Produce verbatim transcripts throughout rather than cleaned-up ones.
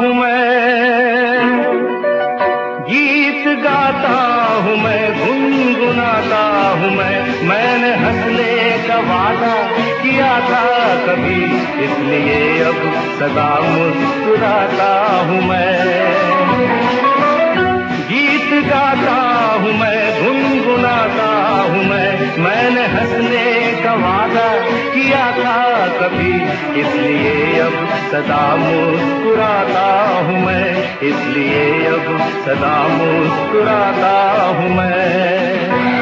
हूँ मैं, गीत गाता हूँ मैं, गुनगुनाता हूँ मैं। मैंने हंसने का वादा किया था कभी, इसलिए अब सदा मुस्कुराता हूँ मैं। गीत गाता हूँ मैं, गुनगुनाता हूँ मैं। मैंने हंसने का वादा किया था कभी, इसलिए अब सदा मुस्कुराता हूँ मैं, इसलिए अब सदा मुस्कुराता हूँ मैं।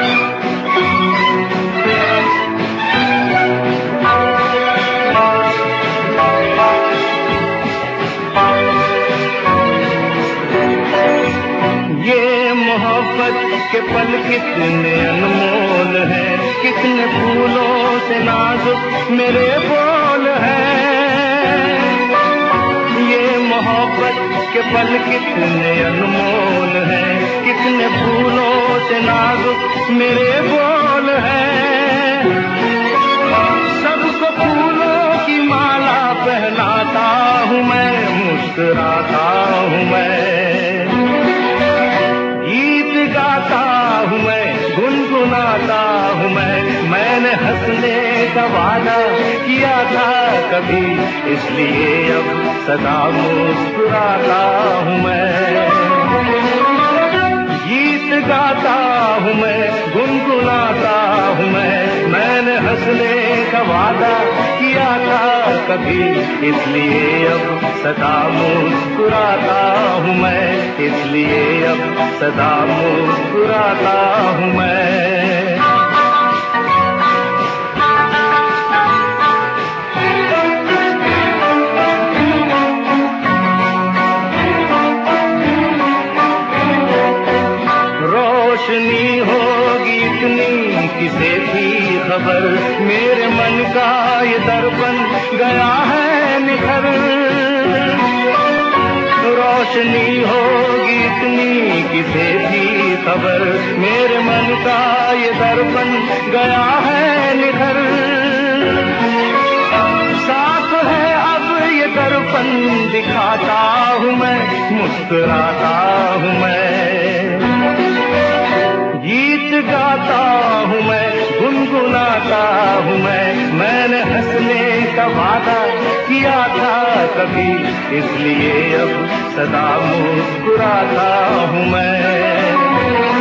ये मोहब्बत के पल कितने अनमोल हैं, कितने फूलों से नाजुक मेरे बोल हैं। ये मोहब्बत के पल कितने अनमोल हैं, कितने फूलों से नाजुक मेरे बोल हैं। सबको फूलों की माला पहनाता हूँ मैं, मुस्कुराता हूँ मैं। गीत गाता हूँ मैं, गुनगुनाता हूँ मैं। मैंने हंसने का वादा किया था कभी, इसलिए अब सदा मुस्कुराता हूँ मैं। गीत गाता हूँ मैं, गुनगुनाता हूँ मैं। मैंने हंसने का वादा किया था कभी, इसलिए अब सदा मुस्कुराता हूँ मैं, इसलिए अब सदा मुस्कुराता हूँ मैं। रोशनी होगी इतनी किसे थी खबर, मेरे मन का ये दर्पण गया है निखर। रोशनी होगी इतनी किसे थी खबर, मेरे मन का ये दर्पण गया है निखर। साफ है अब ये दर्पण दिखाता हूँ मैं, मुस्कुराता हूँ मैं। गीत गाता हूँ मैं, गुनगुनाता हूँ मैं। मैंने हंसने का वादा किया था कभी, इसलिए अब सदा मुस्कुराता हूँ मैं।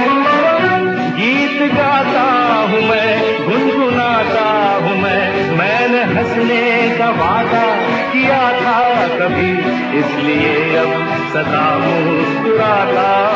गीत गाता हूँ मैं, गुनगुनाता हूँ मैं। मैंने हंसने का वादा किया था कभी, इसलिए अब सदा मुस्कुराता